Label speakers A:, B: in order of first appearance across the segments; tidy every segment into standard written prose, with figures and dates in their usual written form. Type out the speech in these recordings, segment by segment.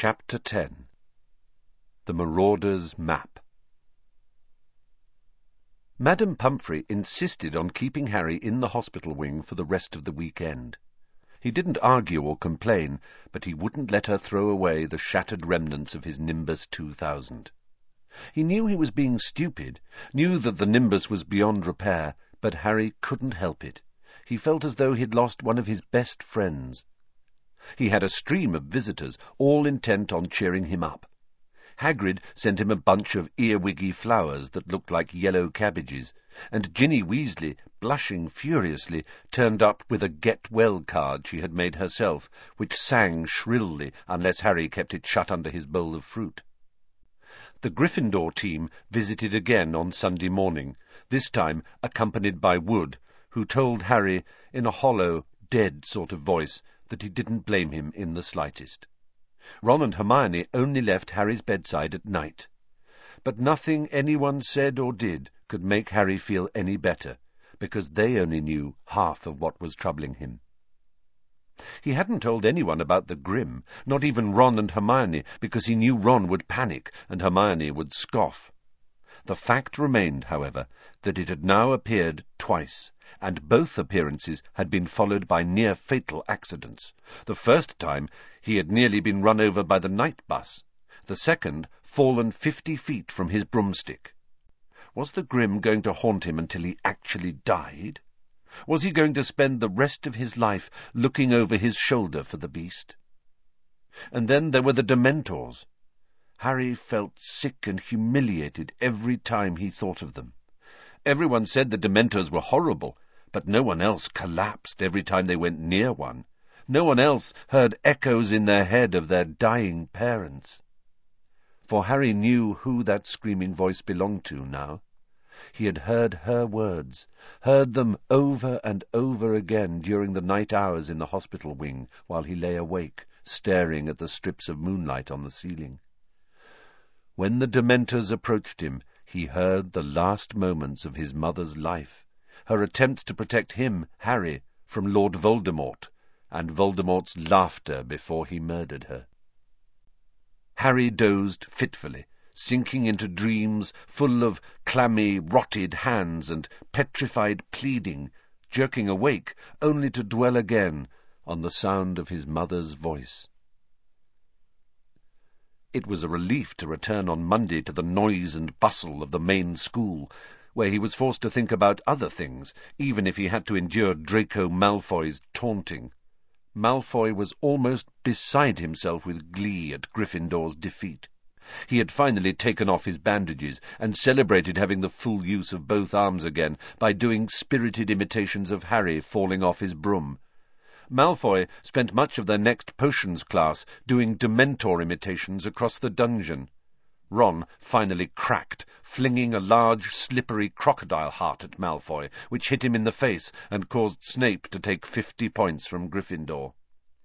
A: Chapter 10. The Marauder's Map. Madame Pumphrey insisted on keeping Harry in the hospital wing for the rest of the weekend. He didn't argue or complain, but he wouldn't let her throw away the shattered remnants of his Nimbus 2000. He knew he was being stupid, knew that the Nimbus was beyond repair, but Harry couldn't help it. He felt as though he'd lost one of his best friends. He had a stream of visitors, all intent on cheering him up. Hagrid sent him a bunch of earwiggy flowers that looked like yellow cabbages, and Ginny Weasley, blushing furiously, turned up with a get-well card she had made herself, which sang shrilly unless Harry kept it shut under his bowl of fruit. The Gryffindor team visited again on Sunday morning, this time accompanied by Wood, who told Harry, in a hollow, dead sort of voice, that he didn't blame him in the slightest. Ron and Hermione only left Harry's bedside at night. But nothing anyone said or did could make Harry feel any better, because they only knew half of what was troubling him. He hadn't told anyone about the Grim, not even Ron and Hermione, because he knew Ron would panic and Hermione would scoff. The fact remained, however, that it had now appeared twice, and both appearances had been followed by near-fatal accidents. The first time he had nearly been run over by the night bus, the second fallen 50 feet from his broomstick. Was the Grim going to haunt him until he actually died? Was he going to spend the rest of his life looking over his shoulder for the beast? And then there were the Dementors. Harry felt sick and humiliated every time he thought of them. Everyone said the Dementors were horrible, but no one else collapsed every time they went near one. No one else heard echoes in their head of their dying parents. For Harry knew who that screaming voice belonged to now. He had heard her words, heard them over and over again during the night hours in the hospital wing while he lay awake, staring at the strips of moonlight on the ceiling. When the Dementors approached him, he heard the last moments of his mother's life, her attempts to protect him, Harry, from Lord Voldemort, and Voldemort's laughter before he murdered her. Harry dozed fitfully, sinking into dreams full of clammy, rotted hands and petrified pleading, jerking awake only to dwell again on the sound of his mother's voice. It was a relief to return on Monday to the noise and bustle of the main school, where he was forced to think about other things, even if he had to endure Draco Malfoy's taunting. Malfoy was almost beside himself with glee at Gryffindor's defeat. He had finally taken off his bandages and celebrated having the full use of both arms again by doing spirited imitations of Harry falling off his broom. Malfoy spent much of their next potions class doing Dementor imitations across the dungeon. Ron finally cracked, flinging a large, slippery crocodile heart at Malfoy, which hit him in the face and caused Snape to take 50 points from Gryffindor.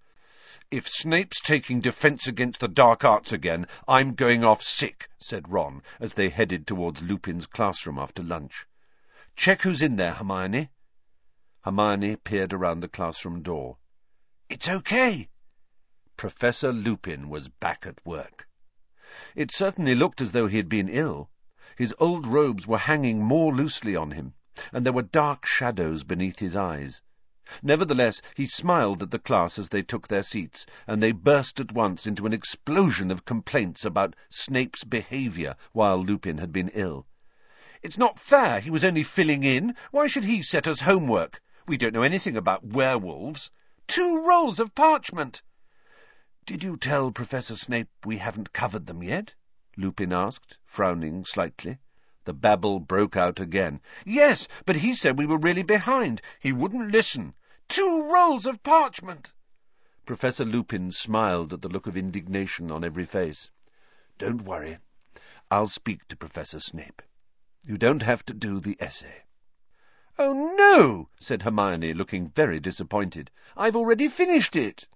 A: "If Snape's taking defence against the dark arts again, I'm going off sick," said Ron, as they headed towards Lupin's classroom after lunch. "Check who's in there, Hermione." Hermione peered around the classroom door. "It's okay." Professor Lupin was back at work. It certainly looked as though he had been ill. His old robes were hanging more loosely on him, and there were dark shadows beneath his eyes. Nevertheless, he smiled at the class as they took their seats, and they burst at once into an explosion of complaints about Snape's behaviour while Lupin had been ill. "It's not fair. He was only filling in. Why should he set us homework? We don't know anything about werewolves. 2 rolls of parchment." "Did you tell Professor Snape we haven't covered them yet?" Lupin asked, frowning slightly. The babble broke out again. "Yes, but he said we were really behind. He wouldn't listen. 2 rolls of parchment." Professor Lupin smiled at the look of indignation on every face. "Don't worry. I'll speak to Professor Snape. You don't have to do the essay." "Oh, no," said Hermione, looking very disappointed. "I've already finished it."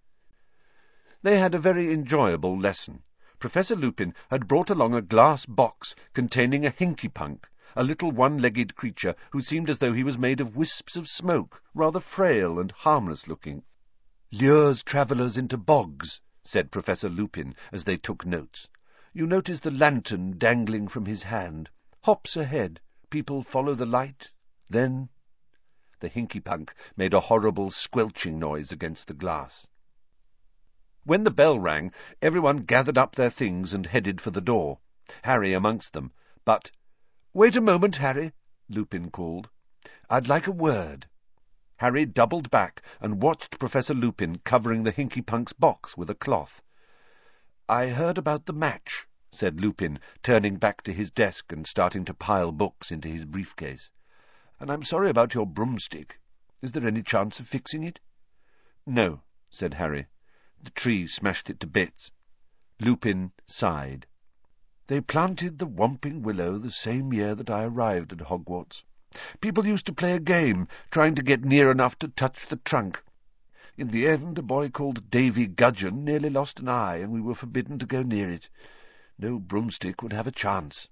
A: They had a very enjoyable lesson. Professor Lupin had brought along a glass box containing a Hinkypunk, a little one-legged creature who seemed as though he was made of wisps of smoke, rather frail and harmless-looking. "Lures travellers into bogs," said Professor Lupin as they took notes. "You notice the lantern dangling from his hand. Hops ahead. People follow the light. Then—" The Hinky-Punk made a horrible squelching noise against the glass. When the bell rang, everyone gathered up their things and headed for the door, Harry amongst them. But— "Wait a moment, Harry," Lupin called. "I'd like a word." Harry doubled back and watched Professor Lupin covering the Hinky-Punk's box with a cloth. "I heard about the match," said Lupin, turning back to his desk and starting to pile books into his briefcase. "And I'm sorry about your broomstick. Is there any chance of fixing it?" "No," said Harry. "The tree smashed it to bits." Lupin sighed. "They planted the Whomping Willow the same year that I arrived at Hogwarts. People used to play a game, trying to get near enough to touch the trunk. In the end, a boy called Davy Gudgeon nearly lost an eye, and we were forbidden to go near it. No broomstick would have a chance."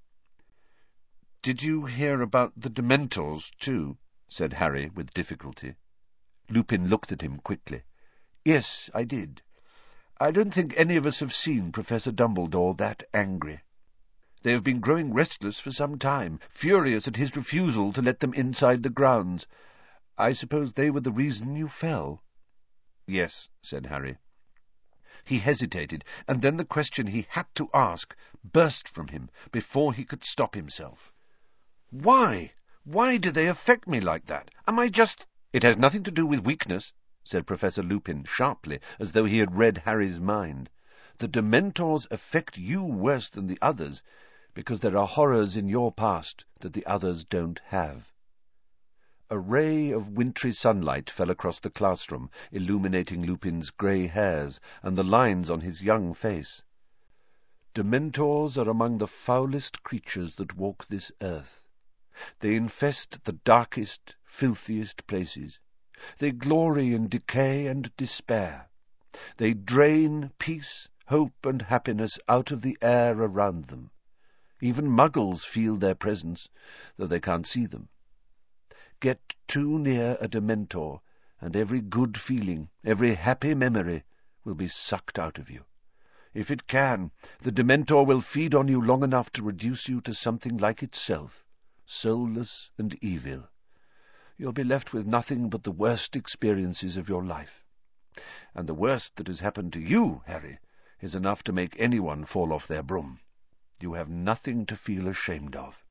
A: "Did you hear about the Dementors, too?" said Harry, with difficulty. Lupin looked at him quickly. "Yes, I did. I don't think any of us have seen Professor Dumbledore that angry. They have been growing restless for some time, furious at his refusal to let them inside the grounds. I suppose they were the reason you fell." "Yes," said Harry. He hesitated, and then the question he had to ask burst from him before he could stop himself. "Why? Why do they affect me like that? Am I just—" "It has nothing to do with weakness," said Professor Lupin sharply, as though he had read Harry's mind. "The Dementors affect you worse than the others, because there are horrors in your past that the others don't have." A ray of wintry sunlight fell across the classroom, illuminating Lupin's grey hairs and the lines on his young face. "Dementors are among the foulest creatures that walk this earth. They infest the darkest, filthiest places. They glory in decay and despair. They drain peace, hope, and happiness out of the air around them. Even Muggles feel their presence, though they can't see them. Get too near a Dementor, and every good feeling, every happy memory will be sucked out of you. If it can, the Dementor will feed on you long enough to reduce you to something like itself, soulless and evil. You'll be left with nothing but the worst experiences of your life. And the worst that has happened to you, Harry, is enough to make anyone fall off their broom. You have nothing to feel ashamed of."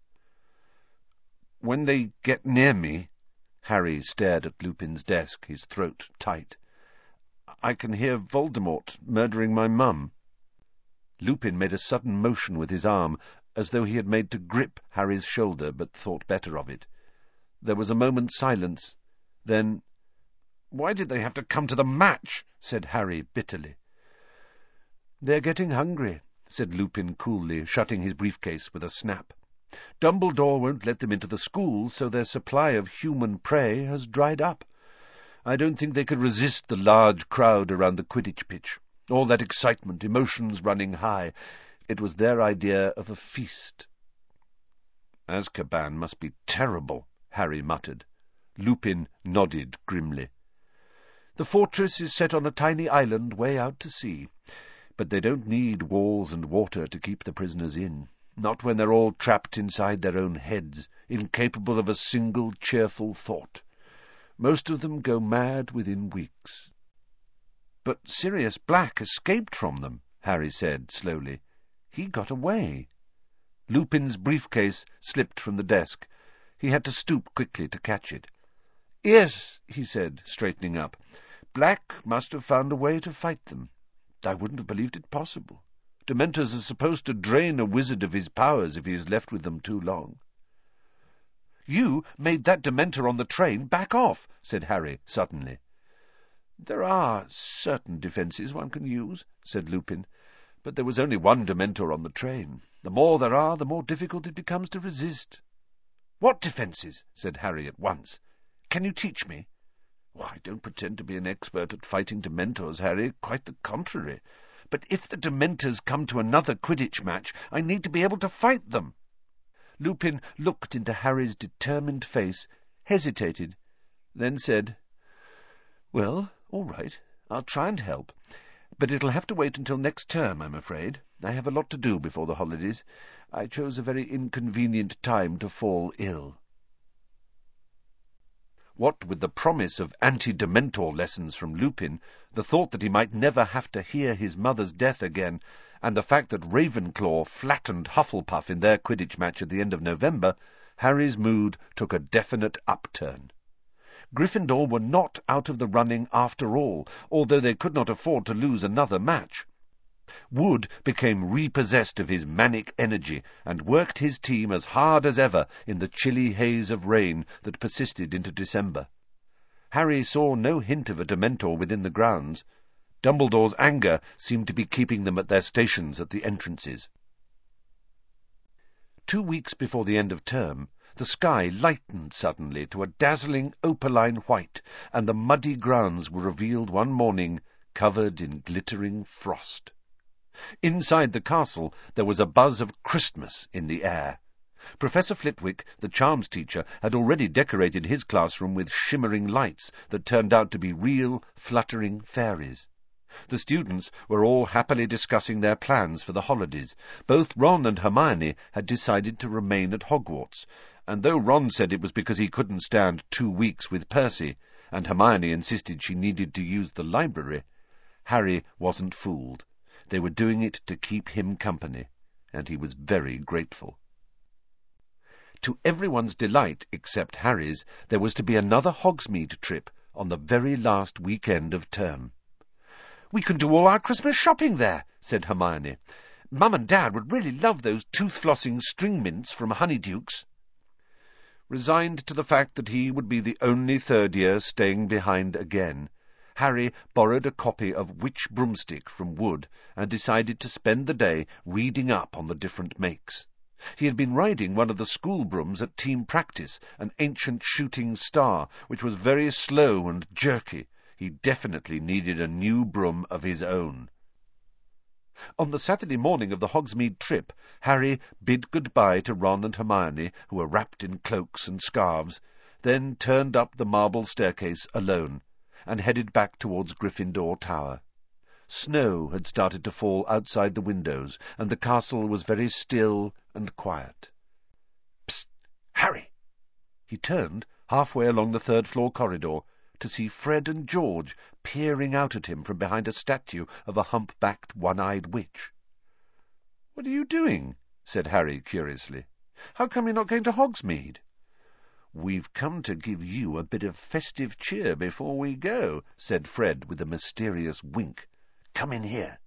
A: "When they get near me," Harry stared at Lupin's desk, his throat tight, "I can hear Voldemort murdering my mum." Lupin made a sudden motion with his arm, as though he had made to grip Harry's shoulder, but thought better of it. There was a moment's silence. Then— "Why did they have to come to the match?" said Harry bitterly. "They're getting hungry," said Lupin coolly, shutting his briefcase with a snap. "Dumbledore won't let them into the school, so their supply of human prey has dried up. I don't think they could resist the large crowd around the Quidditch pitch. All that excitement, emotions running high. It was their idea of a feast." "Azkaban must be terrible," Harry muttered. Lupin nodded grimly. "The fortress is set on a tiny island way out to sea, but they don't need walls and water to keep the prisoners in, not when they're all trapped inside their own heads, incapable of a single cheerful thought. Most of them go mad within weeks." "But Sirius Black escaped from them," Harry said slowly. "He got away." Lupin's briefcase slipped from the desk. He had to stoop quickly to catch it. "Yes," he said, straightening up. "Black must have found a way to fight them. I wouldn't have believed it possible. Dementors are supposed to drain a wizard of his powers if he is left with them too long." "You made that Dementor on the train back off," said Harry suddenly. "There are certain defences one can use," said Lupin, "but there was only one Dementor on the train. The more there are, the more difficult it becomes to resist." "What defences?" said Harry at once. "Can you teach me?" "I don't pretend to be an expert at fighting Dementors, Harry, quite the contrary. But if the Dementors come to another Quidditch match, I need to be able to fight them." Lupin looked into Harry's determined face, hesitated, then said, "Well, all right, I'll try and help. But it'll have to wait until next term, I'm afraid. I have a lot to do before the holidays. I chose a very inconvenient time to fall ill." What with the promise of anti-Dementor lessons from Lupin, the thought that he might never have to hear his mother's death again, and the fact that Ravenclaw flattened Hufflepuff in their Quidditch match at the end of November, Harry's mood took a definite upturn. Gryffindor were not out of the running after all, although they could not afford to lose another match. Wood became repossessed of his manic energy and worked his team as hard as ever in the chilly haze of rain that persisted into December. Harry saw no hint of a Dementor within the grounds. Dumbledore's anger seemed to be keeping them at their stations at the entrances. 2 weeks before the end of term, the sky lightened suddenly to a dazzling opaline white, and the muddy grounds were revealed one morning covered in glittering frost. Inside the castle there was a buzz of Christmas in the air. Professor Flitwick, the charms teacher, had already decorated his classroom with shimmering lights that turned out to be real, fluttering fairies. The students were all happily discussing their plans for the holidays. Both Ron and Hermione had decided to remain at Hogwarts, and though Ron said it was because he couldn't stand 2 weeks with Percy, and Hermione insisted she needed to use the library, Harry wasn't fooled. They were doing it to keep him company, and he was very grateful. To everyone's delight, except Harry's, there was to be another Hogsmeade trip on the very last weekend of term. "We can do all our Christmas shopping there," said Hermione. "Mum and Dad would really love those tooth-flossing string mints from Honeydukes." Resigned to the fact that he would be the only third year staying behind again, Harry borrowed a copy of Witch Broomstick from Wood and decided to spend the day reading up on the different makes. He had been riding one of the school brooms at team practice, an ancient shooting star, which was very slow and jerky. He definitely needed a new broom of his own. On the Saturday morning of the Hogsmeade trip, Harry bid goodbye to Ron and Hermione, who were wrapped in cloaks and scarves, then turned up the marble staircase alone, and headed back towards Gryffindor Tower. Snow had started to fall outside the windows, and the castle was very still and quiet. "Psst! Harry!" He turned, halfway along the third-floor corridor, to see Fred and George peering out at him from behind a statue of a hump-backed, one-eyed witch. "What are you doing?" said Harry curiously. "How come you're not going to Hogsmeade?" "We've come to give you a bit of festive cheer before we go," said Fred with a mysterious wink. "Come in here."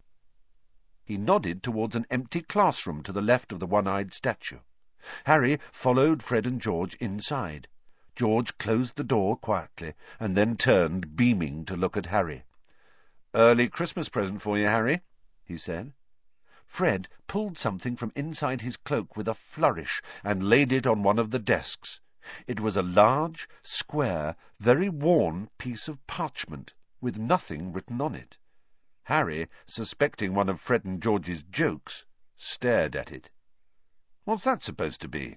A: He nodded towards an empty classroom to the left of the one-eyed statue. Harry followed Fred and George inside. George closed the door quietly, and then turned, beaming, to look at Harry. "Early Christmas present for you, Harry," he said. Fred pulled something from inside his cloak with a flourish and laid it on one of the desks. It was a large, square, very worn piece of parchment, with nothing written on it. Harry, suspecting one of Fred and George's jokes, stared at it. "What's that supposed to be?"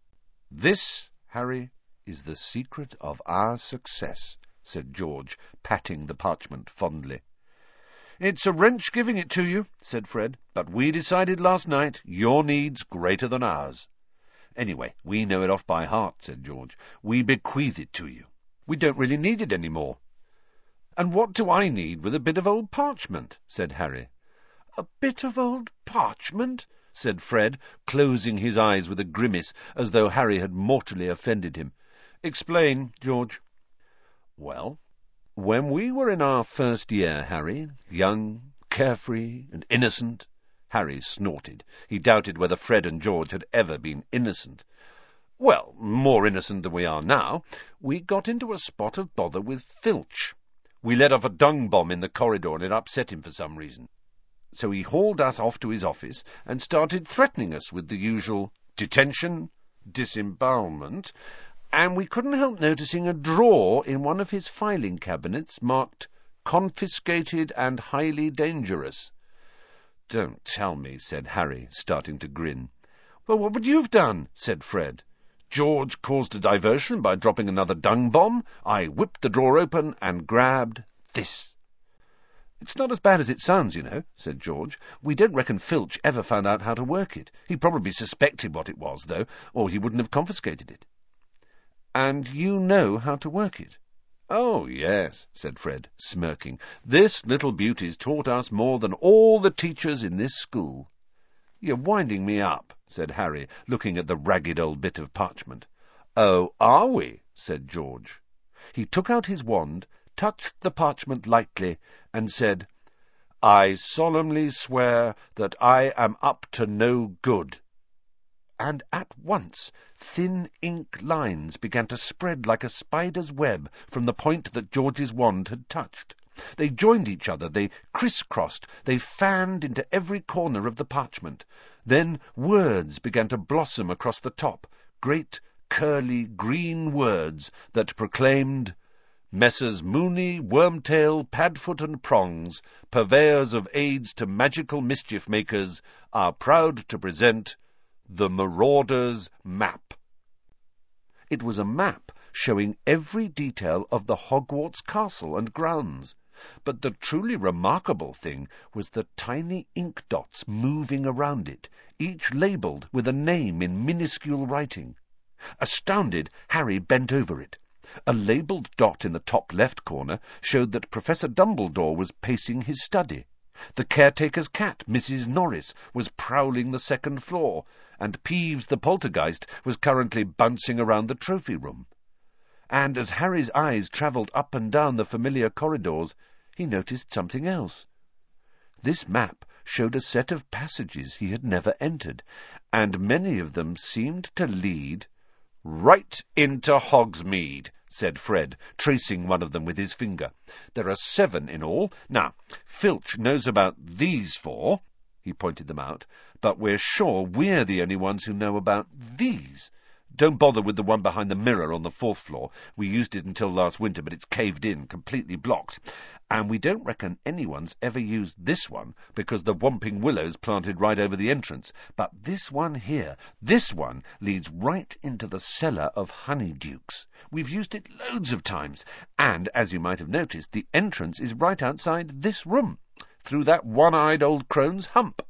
A: "This, Harry, is the secret of our success," said George, patting the parchment fondly. "It's a wrench giving it to you," said Fred, "but we decided last night your need's greater than ours." "Anyway, we know it off by heart," said George. "We bequeath it to you. We don't really need it any more." "And what do I need with a bit of old parchment?" said Harry. "A bit of old parchment?" said Fred, closing his eyes with a grimace, as though Harry had mortally offended him. "Explain, George." "Well, when we were in our first year, Harry, young, carefree, and innocent—" Harry snorted. He doubted whether Fred and George had ever been innocent. "Well, more innocent than we are now. We got into a spot of bother with Filch. We let off a dung bomb in the corridor, and it upset him for some reason. So he hauled us off to his office and started threatening us with the usual detention, disembowelment, and we couldn't help noticing a drawer in one of his filing cabinets marked confiscated and highly dangerous." "Don't tell me," said Harry, starting to grin. "Well, what would you have done?" said Fred. "George caused a diversion by dropping another dung bomb. I whipped the drawer open and grabbed this." "It's not as bad as it sounds, you know," said George. "We don't reckon Filch ever found out how to work it. He probably suspected what it was, though, or he wouldn't have confiscated it." "And you know how to work it?" "Oh, yes," said Fred, smirking. "This little beauty's taught us more than all the teachers in this school." "You're winding me up," said Harry, looking at the ragged old bit of parchment. "Oh, are we?" said George. He took out his wand, touched the parchment lightly, and said, "I solemnly swear that I am up to no good." And at once thin ink lines began to spread like a spider's web from the point that George's wand had touched. They joined each other, they crisscrossed, they fanned into every corner of the parchment. Then words began to blossom across the top, great, curly, green words that proclaimed, "Messrs. Mooney, Wormtail, Padfoot and Prongs, purveyors of aids to magical mischief-makers, are proud to present the Marauder's Map." It was a map showing every detail of the Hogwarts castle and grounds, but the truly remarkable thing was the tiny ink dots moving around it, each labelled with a name in minuscule writing. Astounded, Harry bent over it. A labelled dot in the top left corner showed that Professor Dumbledore was pacing his study. The caretaker's cat, Mrs. Norris, was prowling the second floor, and Peeves the poltergeist was currently bouncing around the trophy room. And as Harry's eyes travelled up and down the familiar corridors, he noticed something else. This map showed a set of passages he had never entered, and many of them seemed to lead "right into Hogsmeade," said Fred, tracing one of them with his finger. "There are 7 in all. Now, Filch knows about these 4," he pointed them out, "but we're sure we're the only ones who know about these. Don't bother with the one behind the mirror on the 4th floor. We used it until last winter, but it's caved in, completely blocked. And we don't reckon anyone's ever used this one, because the Whomping Willow's planted right over the entrance. But this one here, this one, leads right into the cellar of Honeydukes. We've used it loads of times, and, as you might have noticed, the entrance is right outside this room, through that one-eyed old crone's hump."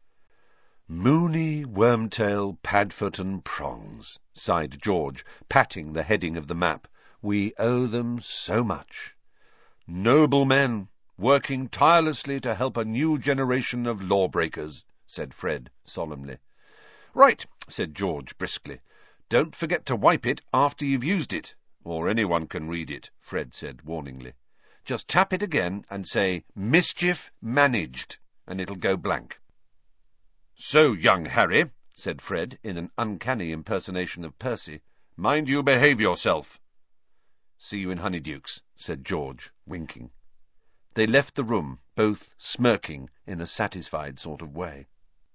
A: "Mooney, Wormtail, Padfoot and Prongs," sighed George, patting the heading of the map. "We owe them so much. Noble men, working tirelessly to help a new generation of lawbreakers," said Fred solemnly. "Right," said George briskly. "Don't forget to wipe it after you've used it, or anyone can read it," Fred said warningly. "Just tap it again and say, 'Mischief managed,' and it'll go blank." "So, young Harry," said Fred, in an uncanny impersonation of Percy, "mind you behave yourself." "See you in Honeydukes," said George, winking. They left the room, both smirking in a satisfied sort of way.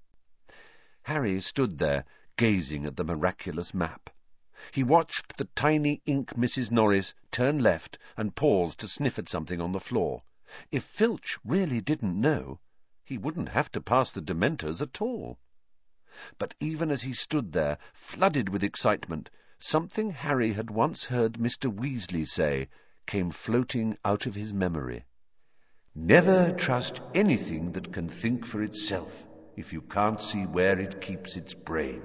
A: Harry stood there, gazing at the miraculous map. He watched the tiny ink Mrs. Norris turn left and pause to sniff at something on the floor. If Filch really didn't know, he wouldn't have to pass the Dementors at all. But even as he stood there, flooded with excitement, something Harry had once heard Mr. Weasley say came floating out of his memory. "Never trust anything that can think for itself, if you can't see where it keeps its brain."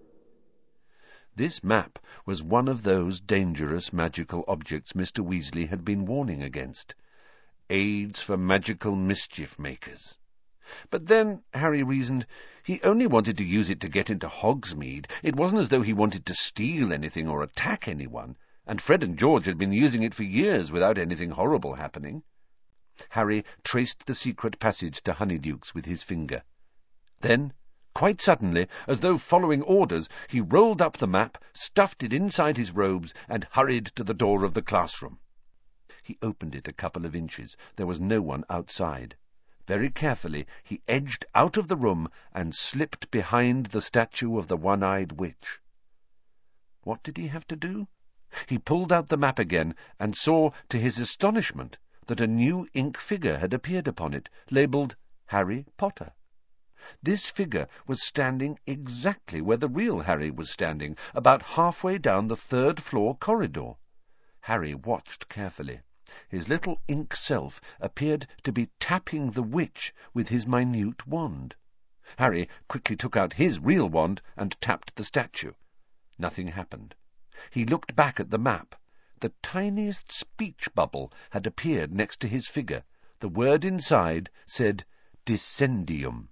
A: This map was one of those dangerous magical objects Mr. Weasley had been warning against. Aids for magical mischief-makers. But then, Harry reasoned, he only wanted to use it to get into Hogsmeade. It wasn't as though he wanted to steal anything or attack anyone, and Fred and George had been using it for years without anything horrible happening. Harry traced the secret passage to Honeydukes with his finger. Then, quite suddenly, as though following orders, he rolled up the map, stuffed it inside his robes, and hurried to the door of the classroom. He opened it a couple of inches. There was no one outside. Very carefully, he edged out of the room and slipped behind the statue of the one-eyed witch. What did he have to do? He pulled out the map again and saw, to his astonishment, that a new ink figure had appeared upon it, labelled Harry Potter. This figure was standing exactly where the real Harry was standing, about halfway down the 3rd-floor corridor. Harry watched carefully. His little ink self appeared to be tapping the witch with his minute wand. Harry quickly took out his real wand and tapped the statue. Nothing happened. He looked back at the map. The tiniest speech bubble had appeared next to his figure. The word inside said, Descendium.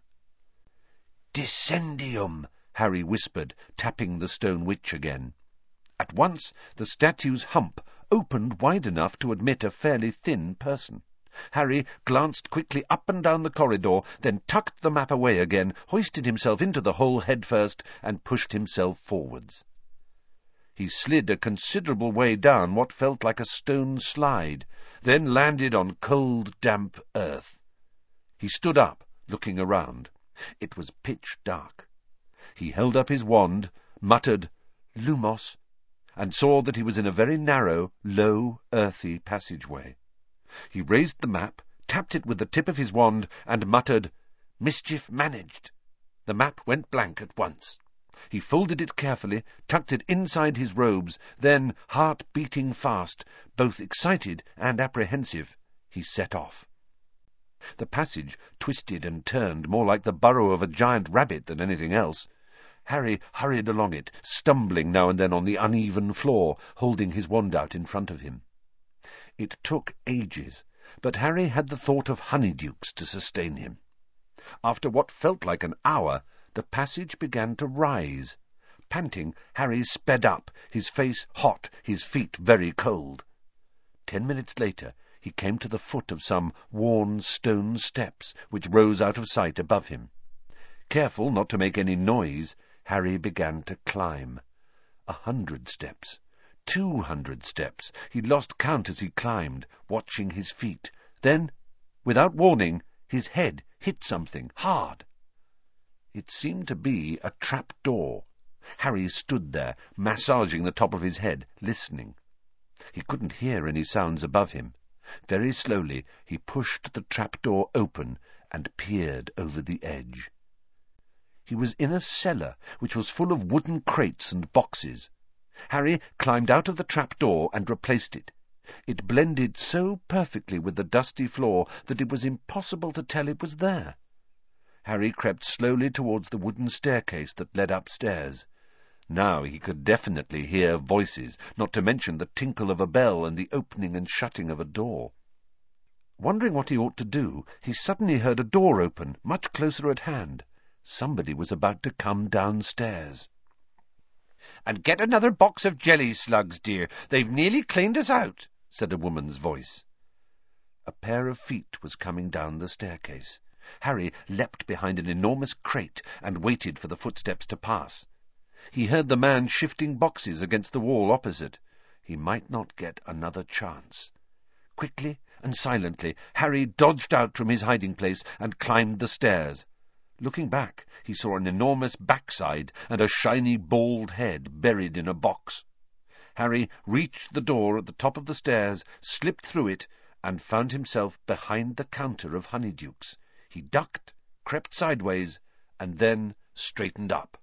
A: Descendium, Harry whispered, tapping the stone witch again. At once the statue's hump opened wide enough to admit a fairly thin person. Harry glanced quickly up and down the corridor, then tucked the map away again, hoisted himself into the hole head first, and pushed himself forwards. He slid a considerable way down what felt like a stone slide, then landed on cold, damp earth. He stood up, looking around. It was pitch dark. He held up his wand, muttered, Lumos, and saw that he was in a very narrow, low, earthy passageway. He raised the map, tapped it with the tip of his wand, and muttered, Mischief managed. The map went blank at once. He folded it carefully, tucked it inside his robes, then, heart beating fast, both excited and apprehensive, he set off. The passage twisted and turned more like the burrow of a giant rabbit than anything else. Harry hurried along it, stumbling now and then on the uneven floor, holding his wand out in front of him. It took ages, but Harry had the thought of honeydukes to sustain him. After what felt like an hour, the passage began to rise. Panting, Harry sped up, his face hot, his feet very cold. 10 minutes later, he came to the foot of some worn stone steps which rose out of sight above him. Careful not to make any noise, Harry began to climb. 100 steps, 200 steps. He lost count as he climbed, watching his feet. Then, without warning, his head hit something hard. It seemed to be a trap-door. Harry stood there, massaging the top of his head, listening. He couldn't hear any sounds above him. Very slowly he pushed the trap-door open and peered over the edge. He was in a cellar which was full of wooden crates and boxes. Harry climbed out of the trap-door and replaced it. It blended so perfectly with the dusty floor that it was impossible to tell it was there. Harry crept slowly towards the wooden staircase that led upstairs. Now he could definitely hear voices, not to mention the tinkle of a bell and the opening and shutting of a door. Wondering what he ought to do, he suddenly heard a door open, much closer at hand. Somebody was about to come downstairs. "And get another box of jelly slugs, dear. They've nearly cleaned us out," said a woman's voice. A pair of feet was coming down the staircase. Harry leapt behind an enormous crate and waited for the footsteps to pass. He heard the man shifting boxes against the wall opposite. He might not get another chance. Quickly and silently, Harry dodged out from his hiding place and climbed the stairs. Looking back, he saw an enormous backside and a shiny bald head buried in a box. Harry reached the door at the top of the stairs, slipped through it, and found himself behind the counter of honeydukes. He ducked, crept sideways, and then straightened up.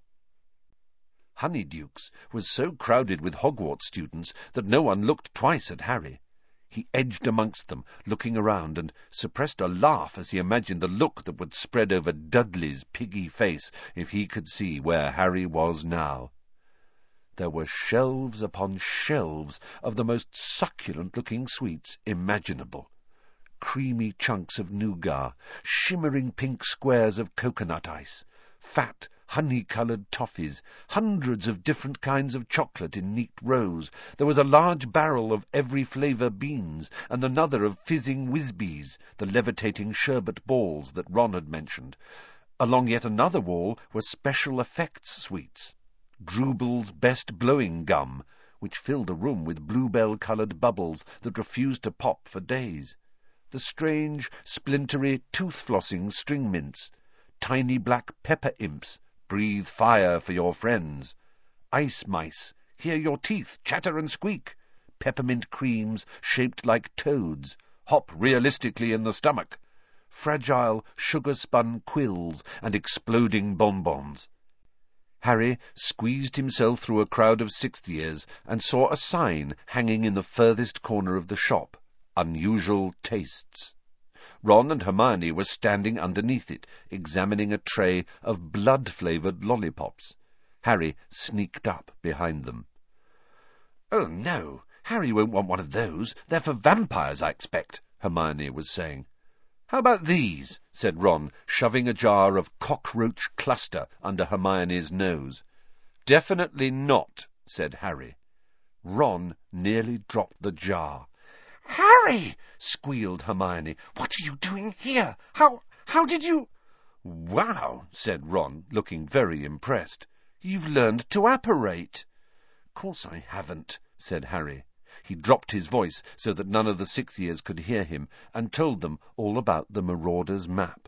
A: Honeydukes was so crowded with Hogwarts students that no one looked twice at Harry. He edged amongst them, looking around, and suppressed a laugh as he imagined the look that would spread over Dudley's piggy face if he could see where Harry was now. There were shelves upon shelves of the most succulent-looking sweets imaginable. Creamy chunks of nougat, shimmering pink squares of coconut ice, fat, honey-coloured toffees, hundreds of different kinds of chocolate in neat rows. There was a large barrel of every flavour beans, and another of fizzing whizbees, the levitating sherbet balls that Ron had mentioned. Along yet another wall were special effects sweets. Drooble's best blowing gum, which filled a room with bluebell-coloured bubbles that refused to pop for days. The strange, splintery, tooth-flossing string mints. Tiny black pepper imps. Breathe fire for your friends. Ice mice. Hear your teeth chatter and squeak. Peppermint creams shaped like toads. Hop realistically in the stomach. Fragile, sugar-spun quills and exploding bonbons. Harry squeezed himself through a crowd of sixth-years and saw a sign hanging in the furthest corner of the shop. Unusual Tastes. Ron and Hermione were standing underneath it, examining a tray of blood-flavoured lollipops. Harry sneaked up behind them. "Oh, no, Harry won't want one of those. They're for vampires, I expect," Hermione was saying. "How about these?" said Ron, shoving a jar of cockroach cluster under Hermione's nose. "Definitely not," said Harry. Ron nearly dropped the jar. "Harry!" squealed Hermione. "What are you doing here? How did you—" "Wow," said Ron, looking very impressed. "You've learned to apparate." "Course I haven't," said Harry. He dropped his voice so that none of the sixth years could hear him, and told them all about the Marauders' map.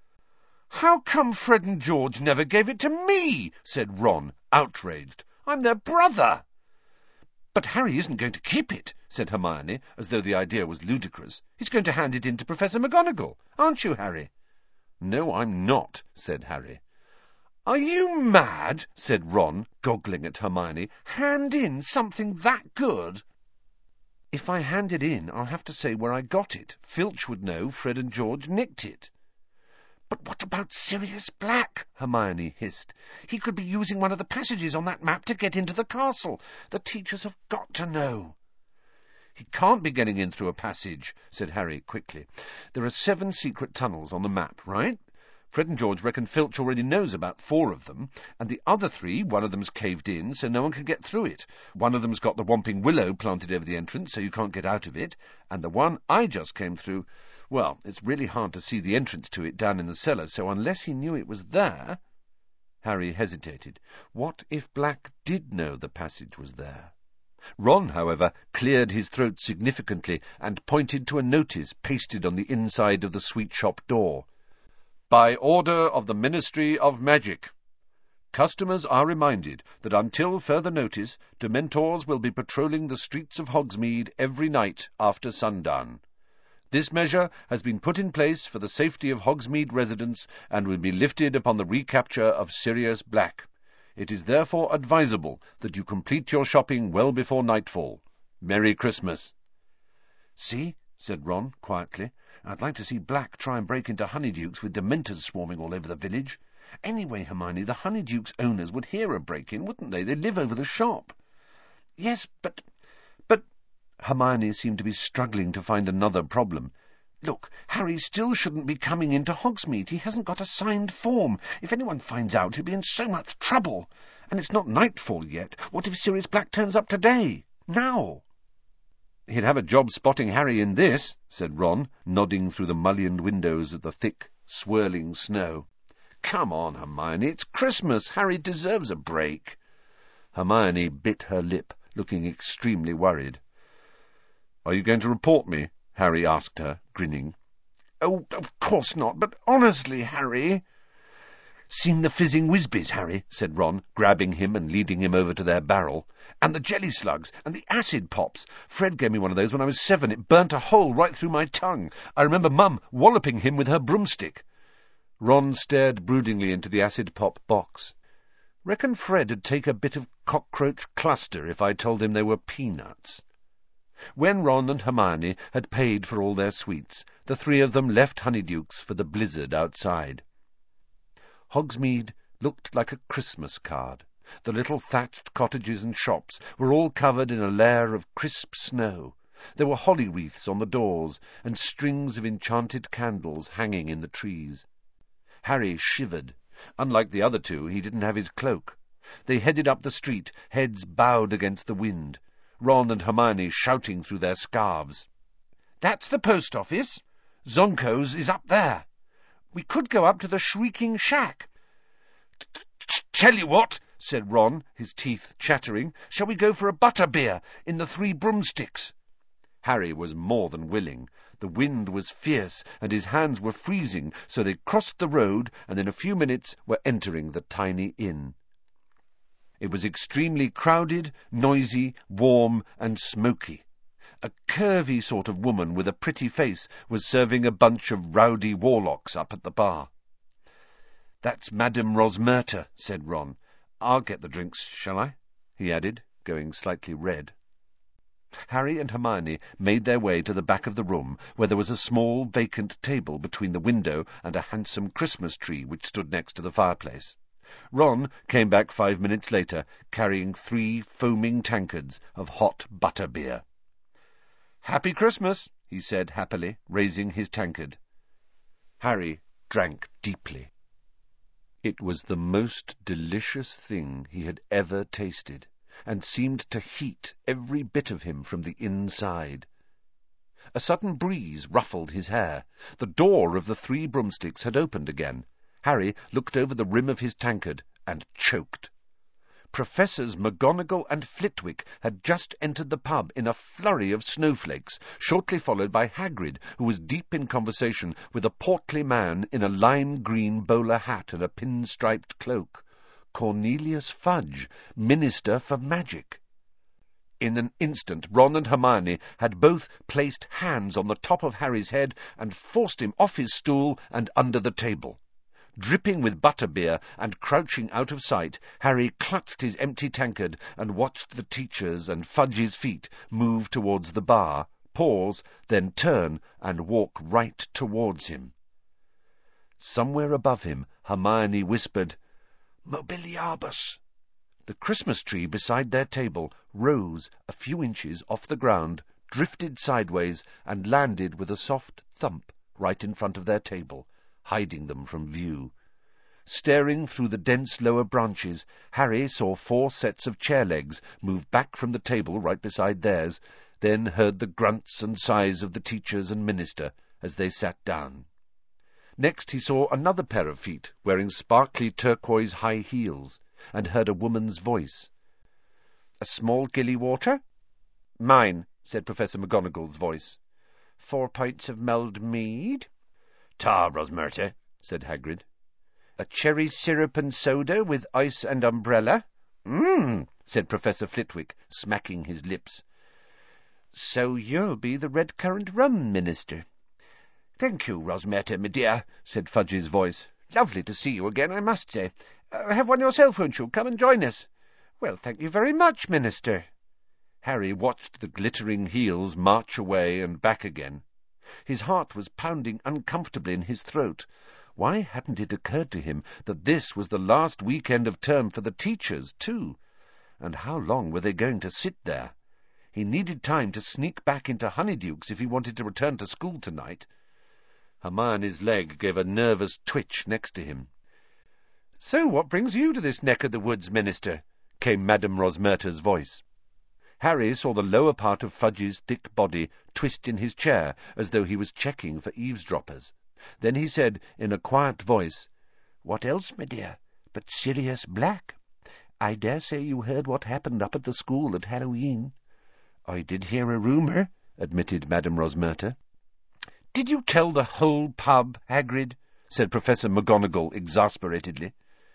A: "How come Fred and George never gave it to me?" said Ron, outraged. "I'm their brother." "But Harry isn't going to keep it," said Hermione, as though the idea was ludicrous. "He's going to hand it in to Professor McGonagall. Aren't you, Harry?" "No, I'm not," said Harry. "Are you mad?" said Ron, goggling at Hermione. "Hand in something that good?" "If I hand it in, I'll have to say where I got it. Filch would know Fred and George nicked it." "But what about Sirius Black?" Hermione hissed. "He could be using one of the passages on that map to get into the castle. The teachers have got to know." "He can't be getting in through a passage," said Harry quickly. "There are 7 secret tunnels on the map, right? Fred and George reckon Filch already knows about 4 of them, and the other 3, one of them's caved in, so no one can get through it. One of them's got the Whomping Willow planted over the entrance, so you can't get out of it, and the one I just came through, well, it's really hard to see the entrance to it down in the cellar, so unless he knew it was there—" Harry hesitated. What if Black did know the passage was there? Ron, however, cleared his throat significantly and pointed to a notice pasted on the inside of the sweet shop door. "By order of the Ministry of Magic. Customers are reminded that until further notice, Dementors will be patrolling the streets of Hogsmeade every night after sundown. This measure has been put in place for the safety of Hogsmeade residents and will be lifted upon the recapture of Sirius Black. It is therefore advisable that you complete your shopping well before nightfall. Merry Christmas." "See," said Ron quietly, "I'd like to see Black try and break into Honeydukes with Dementors swarming all over the village. Anyway, Hermione, the Honeydukes owners would hear a break-in, wouldn't they? They live over the shop." "Yes, but—" Hermione seemed to be struggling to find another problem. "Look, Harry still shouldn't be coming into Hogsmeade. He hasn't got a signed form. If anyone finds out, he'll be in so much trouble. And it's not nightfall yet. What if Sirius Black turns up today? Now?" "He'd have a job spotting Harry in this," said Ron, nodding through the mullioned windows at the thick, swirling snow. "Come on, Hermione, it's Christmas. Harry deserves a break." Hermione bit her lip, looking extremely worried. "Are you going to report me?" Harry asked her, grinning. "Oh, of course not, but honestly, Harry—" "Seen the fizzing whizbiz, Harry?" said Ron, grabbing him and leading him over to their barrel. "And the jelly slugs, and the acid pops. Fred gave me one of those when I was 7. It burnt a hole right through my tongue. I remember Mum walloping him with her broomstick." Ron stared broodingly into the acid pop box. "Reckon Fred'd take a bit of cockroach cluster if I told him they were peanuts." When Ron and Hermione had paid for all their sweets, the 3 of them left Honeydukes for the blizzard outside. Hogsmeade looked like a Christmas card. The little thatched cottages and shops were all covered in a layer of crisp snow. There were holly wreaths on the doors, and strings of enchanted candles hanging in the trees. Harry shivered. Unlike the other 2, he didn't have his cloak. They headed up the street, heads bowed against the wind, Ron and Hermione shouting through their scarves. "That's the post office. Zonko's is up there. We could go up to the Shrieking Shack." "Tell you what," said Ron, his teeth chattering, "shall we go for a butterbeer in the 3 Broomsticks?" Harry was more than willing. The wind was fierce, and his hands were freezing, so they crossed the road, and in a few minutes were entering the tiny inn. It was extremely crowded, noisy, warm, and smoky. A curvy sort of woman with a pretty face was serving a bunch of rowdy warlocks up at the bar. "That's Madame Rosmerta," said Ron. "I'll get the drinks, shall I?" he added, going slightly red. Harry and Hermione made their way to the back of the room, where there was a small vacant table between the window and a handsome Christmas tree which stood next to the fireplace. Ron came back 5 minutes later, carrying 3 foaming tankards of hot butter-beer. "Happy Christmas," he said happily, raising his tankard. Harry drank deeply. It was the most delicious thing he had ever tasted, and seemed to heat every bit of him from the inside. A sudden breeze ruffled his hair. The door of the 3 broomsticks had opened again. Harry looked over the rim of his tankard and choked. Professors McGonagall and Flitwick had just entered the pub in a flurry of snowflakes, shortly followed by Hagrid, who was deep in conversation with a portly man in a lime-green bowler hat and a pin-striped cloak. Cornelius Fudge, Minister for Magic. In an instant, Ron and Hermione had both placed hands on the top of Harry's head and forced him off his stool and under the table. Dripping with butterbeer and crouching out of sight, Harry clutched his empty tankard and watched the teachers and Fudge's feet move towards the bar, pause, then turn and walk right towards him. Somewhere above him, Hermione whispered, "Mobiliarbus." The Christmas tree beside their table rose a few inches off the ground, drifted sideways, and landed with a soft thump right in front of their table, hiding them from view. Staring through the dense lower branches, Harry saw 4 sets of chair legs move back from the table right beside theirs, then heard the grunts and sighs of the teachers and minister as they sat down. Next he saw another pair of feet, wearing sparkly turquoise high heels, and heard a woman's voice. "A small gilly water?" "Mine," said Professor McGonagall's voice. "4 pints of mulled mead?" "Ta, Rosmerta," said Hagrid. "A cherry syrup and soda with ice and umbrella?" Said Professor Flitwick, smacking his lips. "So you'll be the red currant rum minister." "Thank you, Rosmerta, my dear," said Fudge's voice. "Lovely to see you again, I must say. Have one yourself, won't you? Come and join us." "Well, thank you very much, Minister." Harry watched the glittering heels march away and back again. His heart was pounding uncomfortably in his throat. Why hadn't it occurred to him that this was the last weekend of term for the teachers, too? And how long were they going to sit there? He needed time to sneak back into Honeydukes if he wanted to return to school tonight. Hermione's leg gave a nervous twitch next to him. "So what brings you to this neck of the woods, Minister?" came Madame Rosmerta's voice. Harry saw the lower part of Fudge's thick body twist in his chair as though he was checking for eavesdroppers. Then he said in a quiet voice, "What else, my dear, but Sirius Black? I dare say you heard what happened up at the school at Halloween." "I did hear a rumour," admitted Madame Rosmerta. "Did you tell the whole pub, Hagrid?" said Professor McGonagall exasperatedly.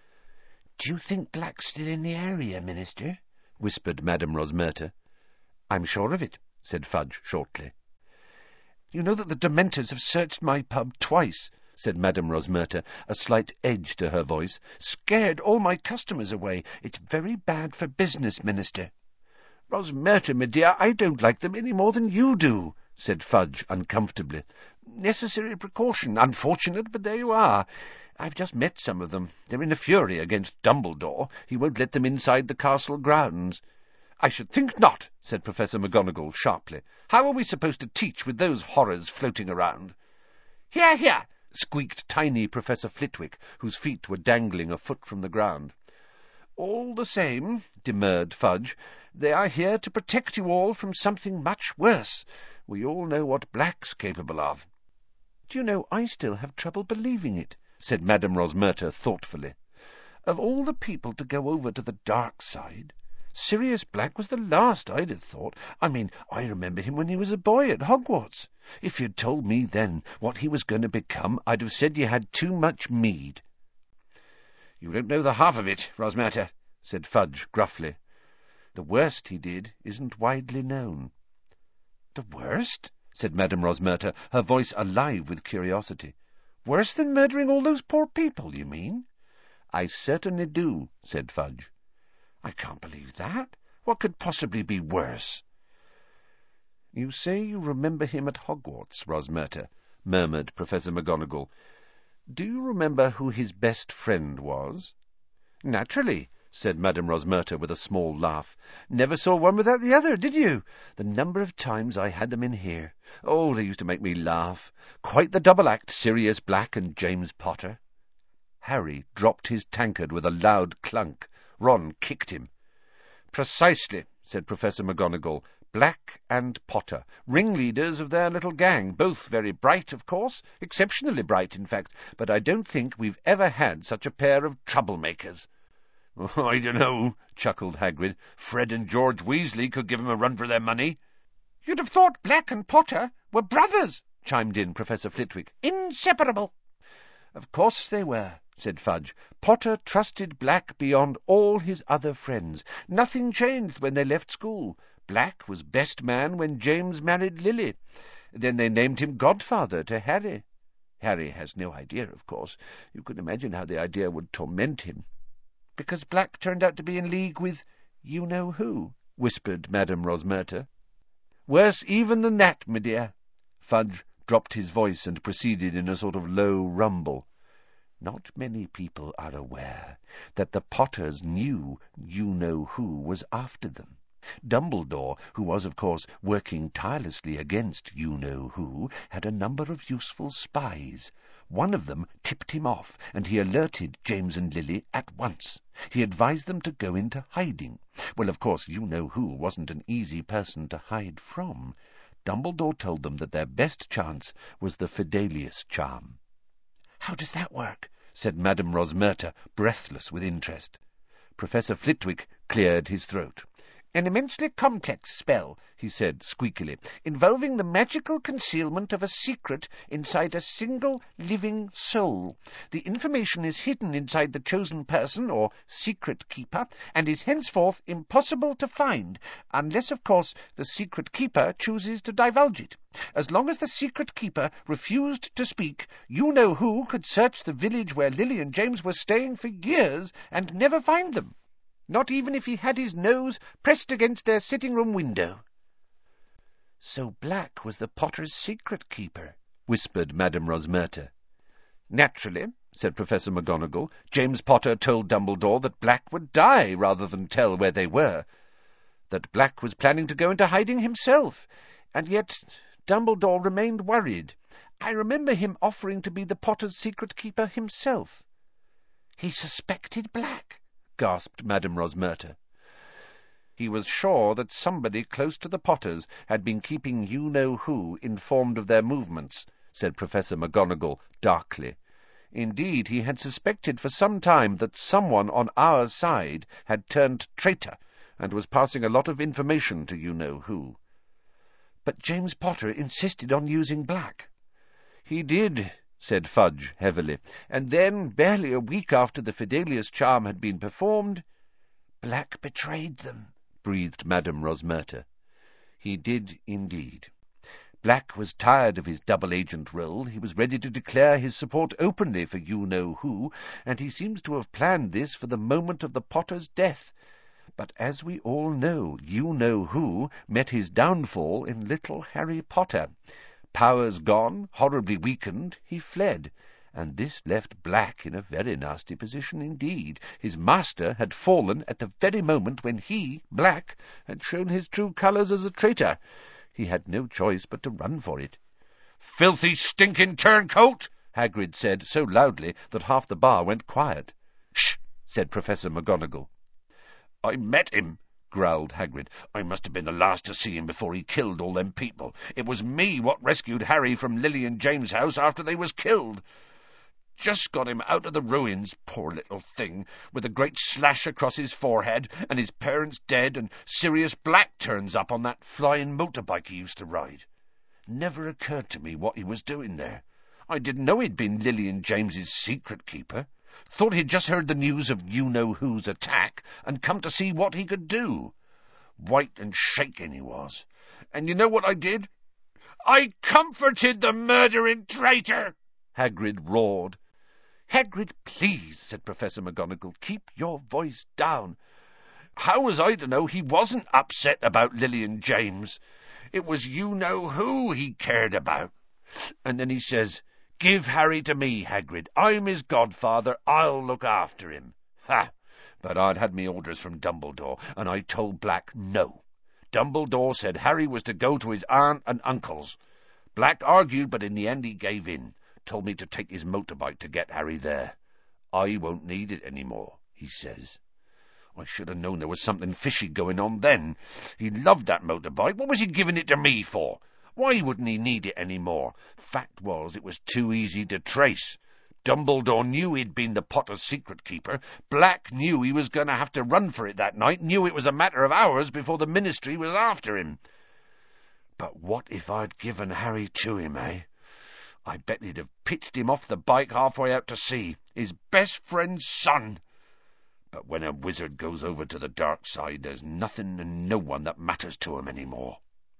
A: "Do you think Black's still in the area, Minister?" whispered Madame Rosmerta. "I'm sure of it," said Fudge shortly. "You know that the Dementors have searched my pub twice," said Madame Rosmerta, a slight edge to her voice. "Scared all my customers away. It's very bad for business, Minister." "Rosmerta, my dear, I don't like them any more than you do," said Fudge uncomfortably. "Necessary precaution. Unfortunate, but there you are. I've just met some of them. They're in a fury against Dumbledore. He won't let them inside the castle grounds." "I should think not," said Professor McGonagall sharply. "How are we supposed to teach with those horrors floating around?" "Hear, hear!" squeaked tiny Professor Flitwick, whose feet were dangling a foot from the ground. "All the same," demurred Fudge, "they are here to protect you all from something much worse. We all know what Black's capable of." "Do you know, I still have trouble believing it," said Madame Rosmerta thoughtfully. "Of all the people to go over to the dark side, Sirius Black was the last I'd have thought. I mean, I remember him when he was a boy at Hogwarts. If you'd told me then what he was going to become, I'd have said you had too much mead." "You don't know the half of it, Rosmerta," said Fudge gruffly. "The worst he did isn't widely known." "The worst?" said Madame Rosmerta, her voice alive with curiosity. "Worse than murdering all those poor people, you mean?" "I certainly do," said Fudge. "I can't believe that. What could possibly be worse?" "You say you remember him at Hogwarts, Rosmerta," murmured Professor McGonagall. "Do you remember who his best friend was?" "Naturally," said Madame Rosmerta with a small laugh. "Never saw one without the other, did you? The number of times I had them in here. Oh, they used to make me laugh. Quite the double act, Sirius Black and James Potter." Harry dropped his tankard with a loud clunk. Ron kicked him. "Precisely," said Professor McGonagall. "Black and Potter, ringleaders of their little gang, both very bright, of course, exceptionally bright, in fact, but I don't think we've ever had such a pair of troublemakers." "I don't know," chuckled Hagrid. "Fred and George Weasley could give 'em a run for their money."
B: "You'd have thought Black and Potter were brothers,"
A: chimed in Professor Flitwick.
B: "Inseparable."
A: "Of course they were," said Fudge. "Potter trusted Black beyond all his other friends. Nothing changed when they left school. Black was best man when James married Lily. Then they named him godfather to Harry. Harry has no idea, of course. You can imagine how the idea would torment him." "Because Black turned out to be in league with you-know-who," whispered Madame Rosmerta. "Worse even than that, my dear." Fudge dropped his voice and proceeded in a sort of low rumble. "Not many people are aware that the Potters knew you-know-who was after them. Dumbledore, who was, of course, working tirelessly against you-know-who, had a number of useful spies. One of them tipped him off, and he alerted James and Lily at once. He advised them to go into hiding. Well, of course, you-know-who wasn't an easy person to hide from. Dumbledore told them that their best chance was the Fidelius charm." "How does that work?" said Madame Rosmerta, breathless with interest. Professor Flitwick cleared his throat. "An immensely complex spell," he said squeakily, "involving the magical concealment of a secret inside a single living soul. The information is hidden inside the chosen person, or secret keeper, and is henceforth impossible to find, unless, of course, the secret keeper chooses to divulge it. As long as the secret keeper refused to speak, you-know-who could search the village where Lily and James were staying for years and never find them. Not even if he had his nose pressed against their sitting-room window." "So Black was the Potter's secret keeper," whispered Madame Rosmerta. "Naturally," said Professor McGonagall. "James Potter told Dumbledore that Black would die rather than tell where they were. That Black was planning to go into hiding himself. And yet Dumbledore remained worried. I remember him offering to be the Potter's secret keeper himself." "He suspected Black?" gasped Madame Rosmerta. "He was sure that somebody close to the Potters had been keeping you-know-who informed of their movements," said Professor McGonagall darkly. "Indeed, he had suspected for some time that someone on our side had turned traitor and was passing a lot of information to you-know-who." "But James Potter insisted on using Black." "He did," said Fudge heavily, "and then, barely a week after the Fidelius charm had been performed—" "Black betrayed them," breathed Madame Rosmerta. "He did indeed. Black was tired of his double-agent role. He was ready to declare his support openly for you-know-who, and he seems to have planned this for the moment of the Potter's death. But as we all know, you-know-who met his downfall in little Harry Potter. Powers gone, horribly weakened, he fled, and this left Black in a very nasty position indeed. His master had fallen at the very moment when he, Black, had shown his true colours as a traitor. He had no choice but to run for it." "Filthy, stinking turncoat!" Hagrid said so loudly that half the bar went quiet. "Shh!" said Professor McGonagall. "I met him," growled Hagrid. "I must have been the last to see him before he killed all them people. It was me what rescued Harry from Lily and James' house after they was killed. Just got him out of the ruins, poor little thing, with a great slash across his forehead, and his parents dead, and Sirius Black turns up on that flying motorbike he used to ride. Never occurred to me what he was doing there. I didn't know he'd been Lily and James's secret keeper. Thought he'd just heard the news of you-know-who's attack and come to see what he could do. White and shaking he was. And you know what I did? I comforted the murdering traitor!" Hagrid roared. "Hagrid, please," said Professor McGonagall, "keep your voice down. How was I to know he wasn't upset about Lily and James? It was you-know-who he cared about. And then he says, 'Give Harry to me, Hagrid. I'm his godfather. I'll look after him.' Ha! But I'd had me orders from Dumbledore, and I told Black no. Dumbledore said Harry was to go to his aunt and uncle's. Black argued, but in the end he gave in. Told me to take his motorbike to get Harry there. 'I won't need it any more,' he says. I should have known there was something fishy going on then. He loved that motorbike. What was he giving it to me for? Why wouldn't he need it any more? Fact was, it was too easy to trace. Dumbledore knew he'd been the Potter's secret keeper. Black knew he was going to have to run for it that night, knew it was a matter of hours before the Ministry was after him. But what if I'd given Harry to him, eh? I bet he'd have pitched him off the bike halfway out to sea, his best friend's son. But when a wizard goes over to the dark side, there's nothing and no one that matters to him any more."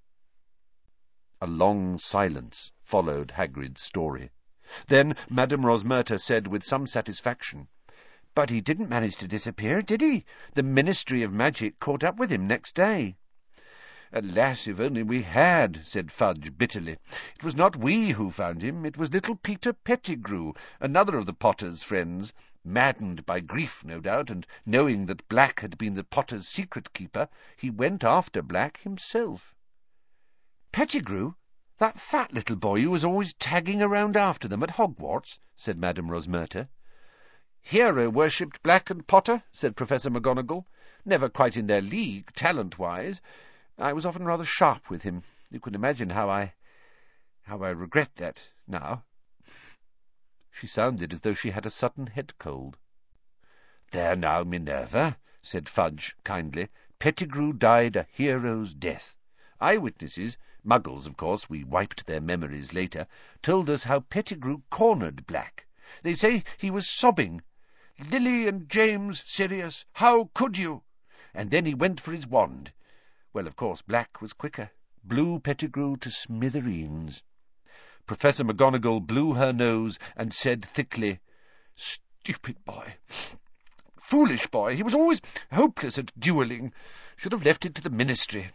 A: A long silence followed Hagrid's story. Then Madame Rosmerta said with some satisfaction, "But he didn't manage to disappear, did he? The Ministry of Magic caught up with him next day." "Alas, if only we had," said Fudge bitterly. "It was not we who found him. It was little Peter Pettigrew, another of the Potter's friends. Maddened by grief, no doubt, and knowing that Black had been the Potter's secret keeper, he went after Black himself." "Pettigrew? That fat little boy who was always tagging around after them at Hogwarts?" said Madame Rosmerta. "Hero worshipped Black and Potter," said Professor McGonagall. "Never quite in their league, talent-wise. I was often rather sharp with him. You can imagine how I regret that now." She sounded as though she had a sudden head-cold. "There now, Minerva," said Fudge kindly. "Pettigrew died a hero's death. Eyewitnesses, Muggles, of course, we wiped their memories later, told us how Pettigrew cornered Black. They say he was sobbing, 'Lily and James Sirius, how could you?' And then he went for his wand. Well, of course, Black was quicker, blew Pettigrew to smithereens." Professor McGonagall blew her nose and said thickly, "Stupid boy. Foolish boy. He was always hopeless at duelling. Should have left it to the Ministry.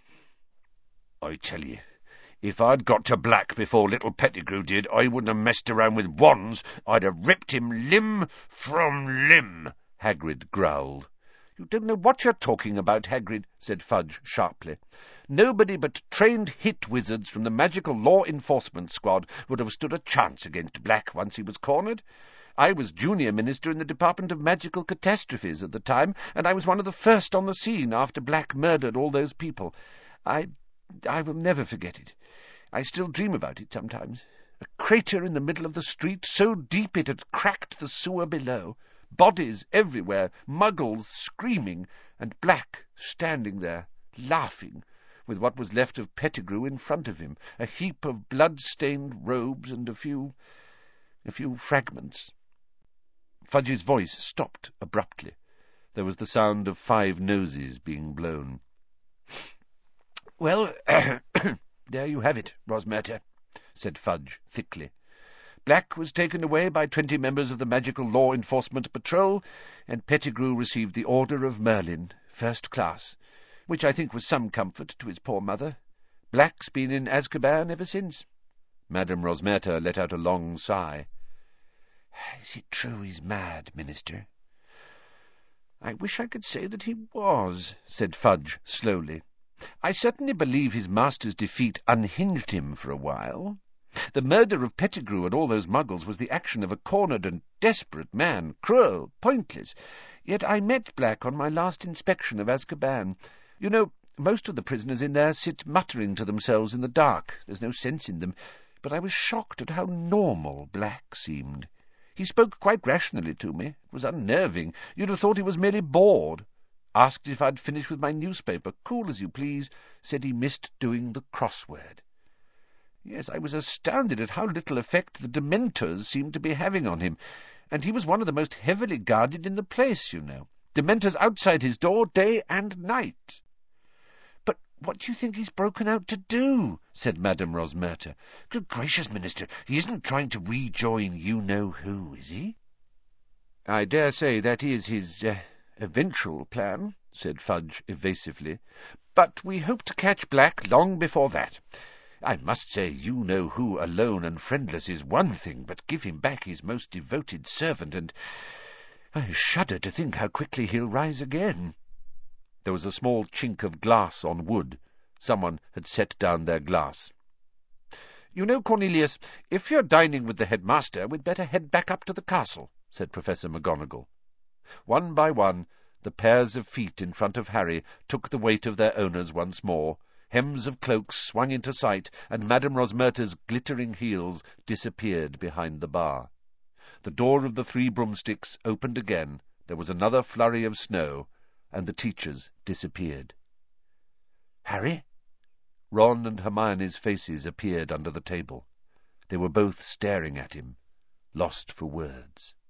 A: I tell ye, if I'd got to Black before little Pettigrew did, I wouldn't have messed around with wands. I'd have ripped him limb from limb," Hagrid growled. "You don't know what you're talking about, Hagrid," said Fudge sharply. "Nobody but trained hit wizards from the Magical Law Enforcement Squad would have stood a chance against Black once he was cornered. I was junior minister in the Department of Magical Catastrophes at the time, and I was one of the first on the scene after Black murdered all those people. I will never forget it. I still dream about it sometimes. A crater in the middle of the street, so deep it had cracked the sewer below. Bodies everywhere, Muggles screaming, and Black standing there, laughing, with what was left of Pettigrew in front of him, a heap of blood-stained robes and a few fragments." Fudge's voice stopped abruptly. There was the sound of 5 noses being blown. "Well, there you have it, Rosmerta," said Fudge thickly. "Black was taken away by 20 members of the Magical Law Enforcement Patrol, and Pettigrew received the Order of Merlin, first class, which I think was some comfort to his poor mother. Black's been in Azkaban ever since." Madame Rosmerta let out a long sigh. "Is it true he's mad, Minister?" "I wish I could say that he was," said Fudge slowly. "I certainly believe his master's defeat unhinged him for a while. The murder of Pettigrew and all those Muggles was the action of a cornered and desperate man, cruel, pointless. Yet I met Black on my last inspection of Azkaban. You know, most of the prisoners in there sit muttering to themselves in the dark. There's no sense in them. But I was shocked at how normal Black seemed. He spoke quite rationally to me. It was unnerving. You'd have thought he was merely bored. Asked if I'd finished with my newspaper, cool as you please, said he missed doing the crossword. Yes, I was astounded at how little effect the Dementors seemed to be having on him, and he was one of the most heavily guarded in the place, you know. Dementors outside his door day and night." "But what do you think he's broken out to do?" said Madame Rosmerta. "Good gracious, Minister, he isn't trying to rejoin you-know-who, is he?" "I dare say that is his eventual plan," said Fudge evasively, "but we hope to catch Black long before that. I must say, you-know-who alone and friendless is one thing, but give him back his most devoted servant, and I shudder to think how quickly he'll rise again." There was a small chink of glass on wood. Someone had set down their glass. "You know, Cornelius, if you're dining with the headmaster, we'd better head back up to the castle," said Professor McGonagall. One by one, the pairs of feet in front of Harry took the weight of their owners once more. Hems of cloaks swung into sight, and Madame Rosmerta's glittering heels disappeared behind the bar. The door of the Three Broomsticks opened again, there was another flurry of snow, and the teachers disappeared. "Harry?" Ron and Hermione's faces appeared under the table. They were both staring at him, lost for words.